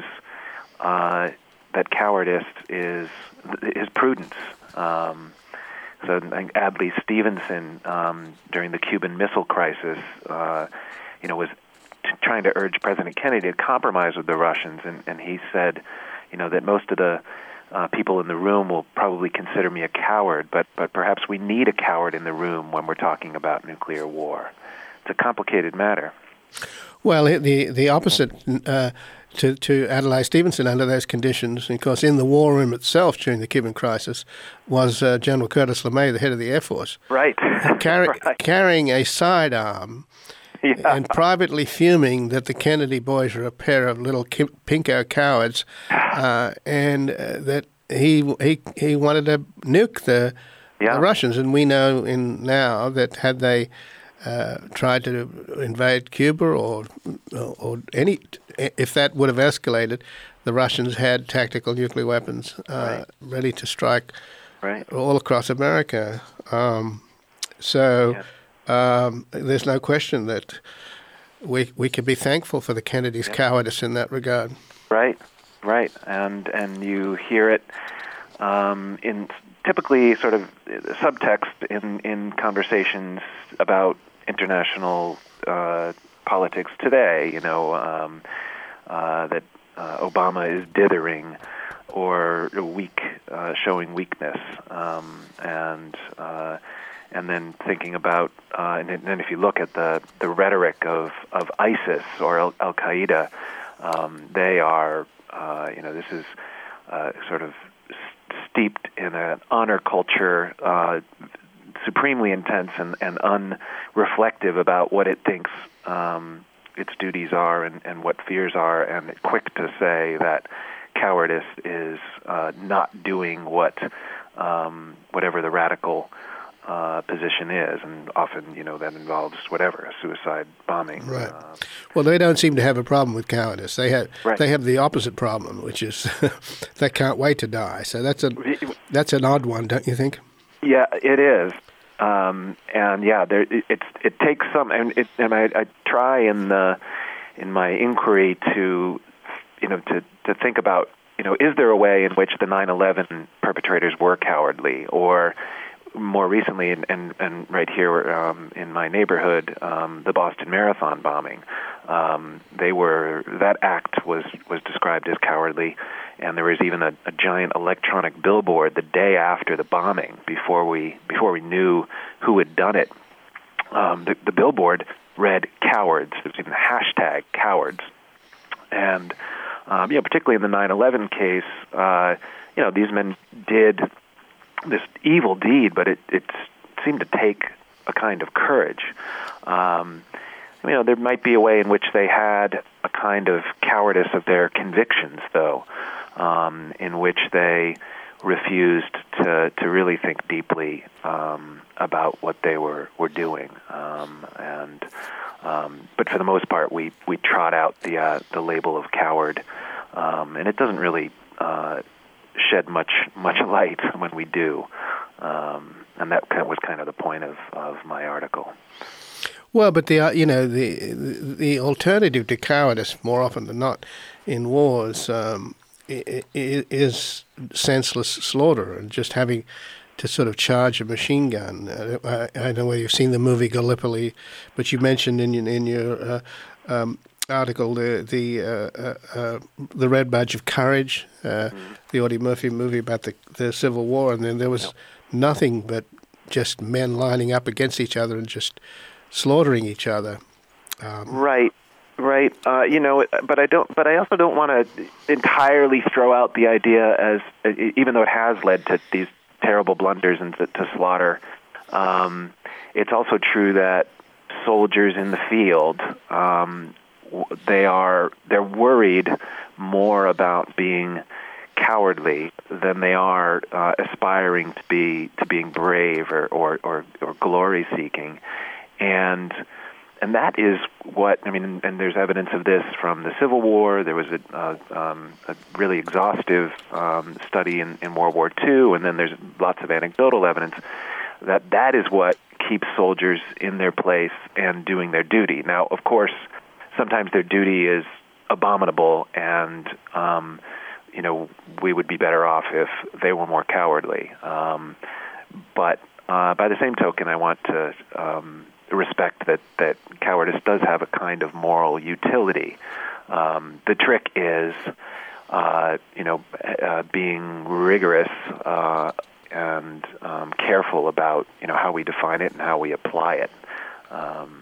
uh, that cowardice is is prudence. Um, so, I think Adlai Stevenson, um, during the Cuban Missile Crisis, uh, you know, was t- trying to urge President Kennedy to compromise with the Russians, and, and he said, you know, that most of the uh, people in the room will probably consider me a coward, but but perhaps we need a coward in the room when we're talking about nuclear war. It's a complicated matter. Well, the the opposite uh, to to Adlai Stevenson under those conditions, because in the war room itself during the Cuban crisis was uh, General Curtis LeMay, the head of the Air Force, right, carry, right. carrying a sidearm yeah. and privately fuming that the Kennedy boys were a pair of little pinko cowards, uh, and uh, that he he he wanted to nuke the, yeah. the Russians, and we know in now that had they Uh, tried to invade Cuba or or any, if that would have escalated, the Russians had tactical nuclear weapons uh, right. ready to strike right. all across America. Um, so yeah. um, there's no question that we we can be thankful for the Kennedys' yeah. cowardice in that regard. Right, right, and and you hear it um, in typically sort of subtext in in conversations about international uh, politics today, you know, um, uh, that uh, Obama is dithering or weak, uh, showing weakness, um, and uh, and then thinking about, uh, and then if you look at the, the rhetoric of, of ISIS or Al- Al-Qaeda, um, they are, uh, you know, this is uh, sort of steeped in an honor culture, uh, supremely intense and, and unreflective about what it thinks um, its duties are and, and what fears are, and quick to say that cowardice is uh, not doing what um, whatever the radical uh, position is, and often, you know, that involves whatever, a suicide bombing. Right. Uh, well, they don't seem to have a problem with cowardice. They have right. they have the opposite problem, which is they can't wait to die. So that's a that's an odd one, don't you think? Yeah, it is. Um, and yeah, there, it, it, it takes some, and, it, and I, I try in the in my inquiry to, you know, to, to think about, you know, is there a way in which the nine eleven perpetrators were cowardly, or more recently, and, and, and right here um, in my neighborhood, um, the Boston Marathon bombing, um, they were that act was was described as cowardly. And there was even a, a giant electronic billboard the day after the bombing, before we before we knew who had done it. Um, the, the billboard read "cowards." There was even a hashtag "cowards," and um, you know, particularly in the nine eleven case, uh, you know, these men did this evil deed, but it, it seemed to take a kind of courage. Um, you know, there might be a way in which they had a kind of cowardice of their convictions, though. Um, in which they refused to, to really think deeply um, about what they were, were doing. Um, and um, but for the most part, we, we trot out the uh, the label of coward, um, and it doesn't really uh, shed much much light when we do. Um, and that was kind of the point of, of my article. Well, but the uh, you know the the alternative to cowardice, more often than not, in wars, um, is senseless slaughter and just having to sort of charge a machine gun. I, I don't know whether you've seen the movie Gallipoli, but you mentioned in your, in your uh, um, article the the uh, uh, uh, the Red Badge of Courage, uh, mm-hmm. the Audie Murphy movie about the the Civil War, and then there was yep. nothing but just men lining up against each other and just slaughtering each other. Um, right, right. Uh, you know, but I don't. But I also don't want to entirely throw out the idea as, even though it has led to these terrible blunders and to, to slaughter. Um, it's also true that soldiers in the field, um, they are they're worried more about being cowardly than they are uh, aspiring to be to being brave or or, or, or glory seeking. And and that is what, I mean, and, and there's evidence of this from the Civil War. There was a, uh, um, a really exhaustive um, study in, in World War Two, and then there's lots of anecdotal evidence that that is what keeps soldiers in their place and doing their duty. Now, of course, sometimes their duty is abominable, and um, you know, we would be better off if they were more cowardly. Um, but uh, by the same token, I want to um, respect that, that cowardice does have a kind of moral utility. Um, the trick is, uh, you know, uh, being rigorous uh, and um, careful about, you know, how we define it and how we apply it. Um,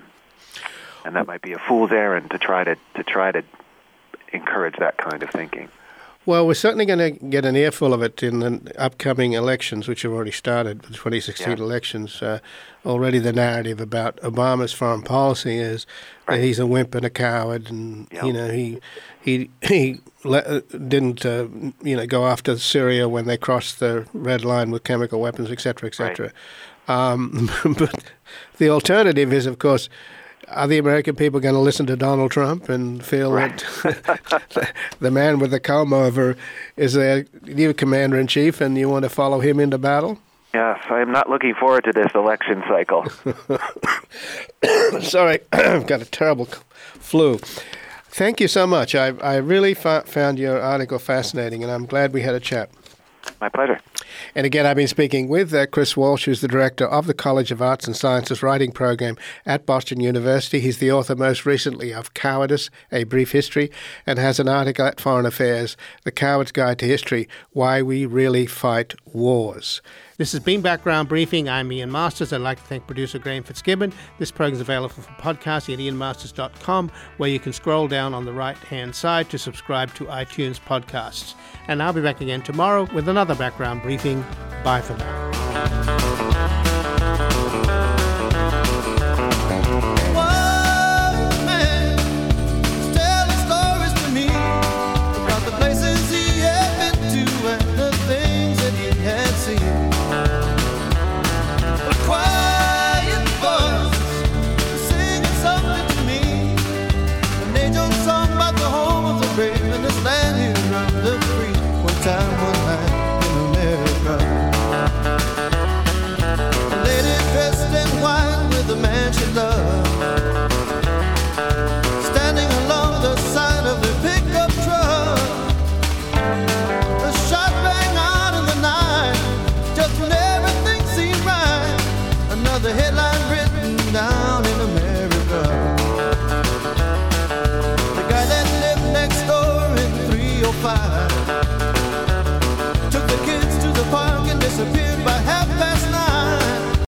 and that might be a fool's errand to try to to try to encourage that kind of thinking. Well, we're certainly going to get an earful of it in the upcoming elections, which have already started, the twenty sixteen yeah. elections. Uh, already the narrative about Obama's foreign policy is right. that he's a wimp and a coward, and yep. you know he he he le- didn't uh, you know go after Syria when they crossed the red line with chemical weapons, et cetera, et cetera. Right. Um, but the alternative is, of course, are the American people going to listen to Donald Trump and feel right. that the man with the comb over is their new commander-in-chief and you want to follow him into battle? Yes, I am not looking forward to this election cycle. Sorry, I've got a terrible flu. Thank you so much. I, I really fa- found your article fascinating, and I'm glad we had a chat. My pleasure. And again, I've been speaking with uh, Chris Walsh, who's the director of the College of Arts and Sciences writing program at Boston University. He's the author most recently of Cowardice, A Brief History, and has an article at Foreign Affairs, The Coward's Guide to History, Why We Really Fight Wars. This has been Background Briefing. I'm Ian Masters. I'd like to thank producer Graham Fitzgibbon. This program is available for podcasting at ian masters dot com, where you can scroll down on the right-hand side to subscribe to iTunes podcasts. And I'll be back again tomorrow with another Background Briefing. Bye for now.